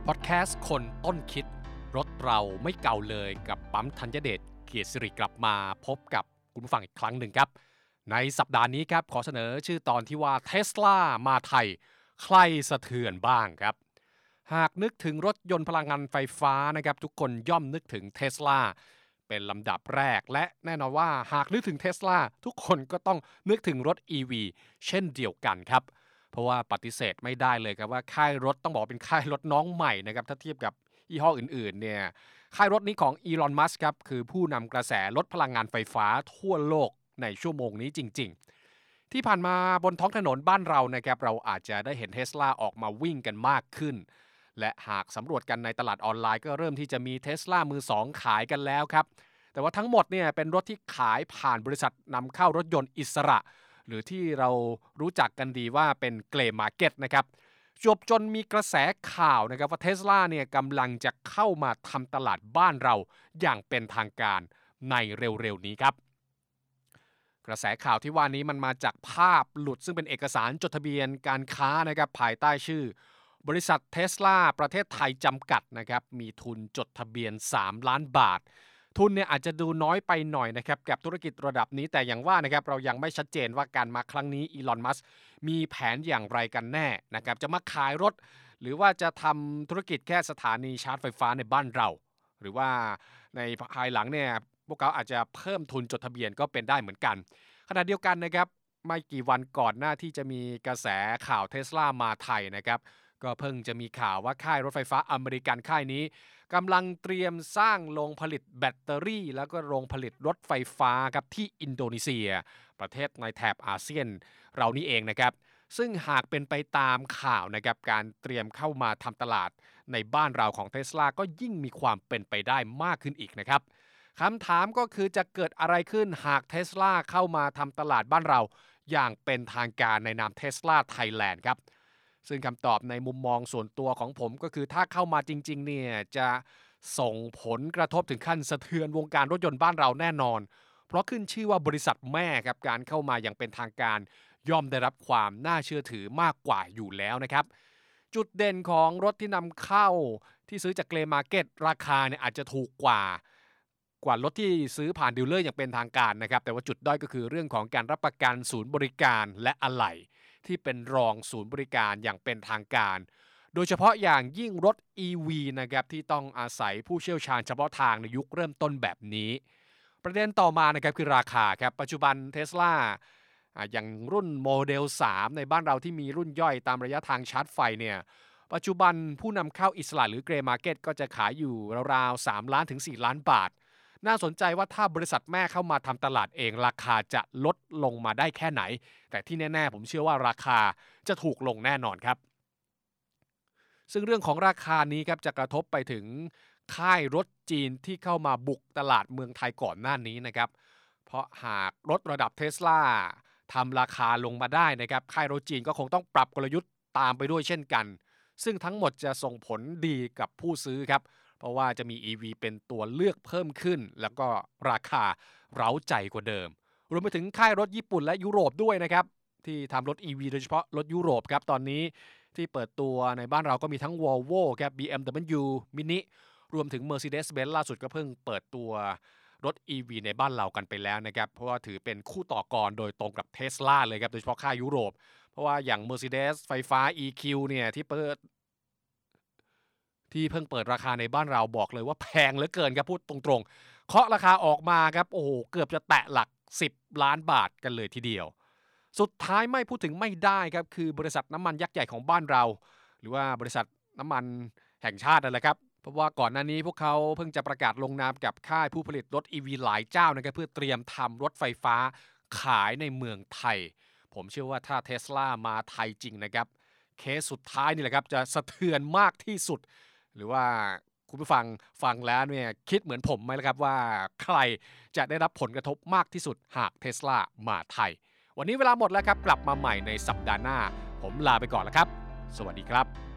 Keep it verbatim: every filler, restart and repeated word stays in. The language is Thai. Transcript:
พอดแคสต์คนต้นคิดรถเราไม่เก่าเลยกับปั๊มธัญเดชเกียรติสิริกลับมาพบกับคุณผู้ฟังอีกครั้งหนึ่งครับในสัปดาห์นี้ครับขอเสนอชื่อตอนที่ว่า Tesla มาไทยใครสะเทือนบ้างครับหากนึกถึงรถยนต์พลังงานไฟฟ้านะครับทุกคนย่อมนึกถึง Tesla เป็นลำดับแรกและแน่นอนว่าหากนึกถึง Tesla ทุกคนก็ต้องนึกถึงรถ อี วี เช่นเดียวกันครับเพราะว่าปฏิเสธไม่ได้เลยครับว่าค่ายรถต้องบอกเป็นค่ายรถน้องใหม่นะครับถ้าเทียบกับยี่ห้ออื่นๆเนี่ยค่ายรถนี้ของอีลอนมัสก์ครับคือผู้นำกระแสรถพลังงานไฟฟ้าทั่วโลกในชั่วโมงนี้จริงๆที่ผ่านมาบนท้องถนนบ้านเรานะครับเราอาจจะได้เห็น Tesla ออกมาวิ่งกันมากขึ้นและหากสำรวจกันในตลาดออนไลน์ก็เริ่มที่จะมี Tesla มือสองขายกันแล้วครับแต่ว่าทั้งหมดเนี่ยเป็นรถที่ขายผ่านบริษัทนำเข้ารถยนต์อิสระหรือที่เรารู้จักกันดีว่าเป็นเกรย์มาร์เก็ตนะครับจบจนมีกระแสข่าวนะครับว่า Tesla เนี่ยกำลังจะเข้ามาทำตลาดบ้านเราอย่างเป็นทางการในเร็วๆนี้ครับกระแสข่าวที่ว่านี้มันมาจากภาพหลุดซึ่งเป็นเอกสารจดทะเบียนการค้านะครับภายใต้ชื่อบริษัท Tesla ประเทศไทยจำกัดนะครับมีทุนจดทะเบียนสามล้านบาททุนเนี่ยอาจจะดูน้อยไปหน่อยนะครับกับธุรกิจระดับนี้แต่อย่างว่านะครับเรายังไม่ชัดเจนว่าการมาครั้งนี้อีลอนมัสก์มีแผนอย่างไรกันแน่นะครับจะมาขายรถหรือว่าจะทำธุรกิจแค่สถานีชาร์จไฟฟ้าในบ้านเราหรือว่าในภายหลังเนี่ยพวกเขาอาจจะเพิ่มทุนจดทะเบียนก็เป็นได้เหมือนกันขณะเดียวกันนะครับไม่กี่วันก่อนหน้าที่จะมีกระแสข่าว Tesla มาไทยนะครับก็เพิ่งจะมีข่าวว่าค่ายรถไฟฟ้าอเมริกันค่ายนี้กำลังเตรียมสร้างโรงผลิตแบตเตอรี่แล้วก็โรงผลิตรถไฟฟ้าครับที่อินโดนีเซียประเทศในแถบอาเซียนเรานี่เองนะครับซึ่งหากเป็นไปตามข่าวนะครับการเตรียมเข้ามาทำตลาดในบ้านเราของ Tesla ก็ยิ่งมีความเป็นไปได้มากขึ้นอีกนะครับคำถามก็คือจะเกิดอะไรขึ้นหาก Tesla เข้ามาทำตลาดบ้านเราอย่างเป็นทางการในนาม Tesla Thailand ครับซึ่งคำตอบในมุมมองส่วนตัวของผมก็คือถ้าเข้ามาจริงๆเนี่ยจะส่งผลกระทบถึงขั้นสะเทือนวงการรถยนต์บ้านเราแน่นอนเพราะขึ้นชื่อว่าบริษัทแม่ครับการเข้ามาอย่างเป็นทางการย่อมได้รับความน่าเชื่อถือมากกว่าอยู่แล้วนะครับจุดเด่นของรถที่นำเข้าที่ซื้อจากเกรย์มาร์เก็ตราคาเนี่ยอาจจะถูกกว่ากว่ารถที่ซื้อผ่านดีลเลอร์อย่างเป็นทางการนะครับแต่ว่าจุดด้อยก็คือเรื่องของการรับประกันศูนย์บริการและอะไหล่ที่เป็นรองศูนย์บริการอย่างเป็นทางการโดยเฉพาะอย่างยิ่งรถ อี วี นะครับที่ต้องอาศัยผู้เชี่ยวชาญเฉพาะทางในยุคเริ่มต้นแบบนี้ประเด็นต่อมานะครับคือราคาครับปัจจุบัน Tesla อ่าอย่างรุ่นโมเดลสามในบ้านเราที่มีรุ่นย่อยตามระยะทางชาร์จไฟเนี่ยปัจจุบันผู้นำเข้าอิสระหรือเกรย์มาร์เก็ตก็จะขายอยู่ราวๆสามล้านถึงสี่ล้านบาทน่าสนใจว่าถ้าบริษัทแม่เข้ามาทำตลาดเองราคาจะลดลงมาได้แค่ไหนแต่ที่แน่ๆผมเชื่อว่าราคาจะถูกลงแน่นอนครับซึ่งเรื่องของราคานี้ครับจะกระทบไปถึงค่ายรถจีนที่เข้ามาบุกตลาดเมืองไทยก่อนหน้านี้นะครับเพราะหากรถระดับ Tesla ทำราคาลงมาได้นะครับค่ายรถจีนก็คงต้องปรับกลยุทธ์ตามไปด้วยเช่นกันซึ่งทั้งหมดจะส่งผลดีกับผู้ซื้อครับเพราะว่าจะมี อี วี เป็นตัวเลือกเพิ่มขึ้นแล้วก็ราคาเร้าใจกว่าเดิมรวมไปถึงค่ายรถญี่ปุ่นและยุโรปด้วยนะครับที่ทำรถ อี วี โดยเฉพาะรถยุโรปครับตอนนี้ที่เปิดตัวในบ้านเราก็มีทั้ง Volvo ครับ บี เอ็ม ดับเบิลยู Mini รวมถึง Mercedes-Benz ล่าสุดก็เพิ่งเปิดตัวรถ อี วี ในบ้านเรากันไปแล้วนะครับเพราะว่าถือเป็นคู่ต่อกรโดยตรงกับ Tesla เลยครับโดยเฉพาะค่ายยุโรปเพราะว่าอย่าง Mercedes ไฟฟ้า อี คิว เนี่ยที่เปิดที่เพิ่งเปิดราคาในบ้านเราบอกเลยว่าแพงเหลือเกินครับพูดตรงๆเคาะราคาออกมาครับโอ้โหเกือบจะแตะหลักสิบล้านบาทกันเลยทีเดียวสุดท้ายไม่พูดถึงไม่ได้ครับคือบริษัทน้ำมันยักษ์ใหญ่ของบ้านเราหรือว่าบริษัทน้ำมันแห่งชาตินั่นแหละครับเพราะว่าก่อนหน้านี้พวกเขาเพิ่งจะประกาศลงนามกับค่ายผู้ผลิตรถ อี วี หลายเจ้านะครับเพื่อเตรียมทำรถไฟฟ้าขายในเมืองไทยผมเชื่อว่าถ้า Tesla มาไทยจริงนะครับเคสสุดท้ายนี่แหละครับจะสะเทือนมากที่สุดหรือว่าคุณผู้ฟังฟังแล้วเนี่ยคิดเหมือนผมไหมล่ะครับว่าใครจะได้รับผลกระทบมากที่สุดหาก Tesla มาไทยวันนี้เวลาหมดแล้วครับกลับมาใหม่ในสัปดาห์หน้าผมลาไปก่อนแล้วครับสวัสดีครับ